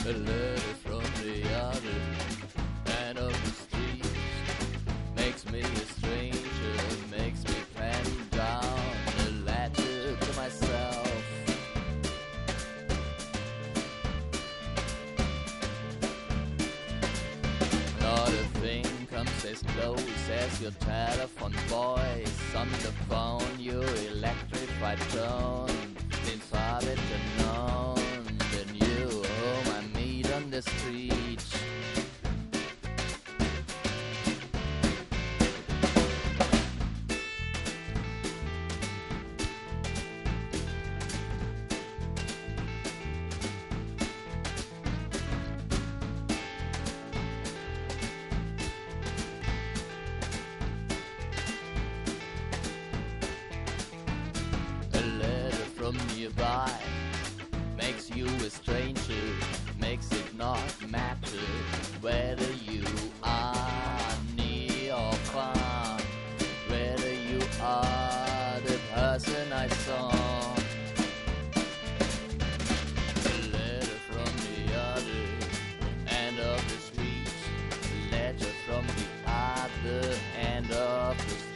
A letter from the other end of the street makes me a stranger, makes me pen down a letter to myself. Not a thing comes as close as your telephone voice on the phone, your electrified tone seems far better known than you whom I meet on the street. From nearby makes you a stranger, makes it not matter whether you are near or far, whether you are the person I saw. A letter from the other end of the street, a letter from the other end of the street.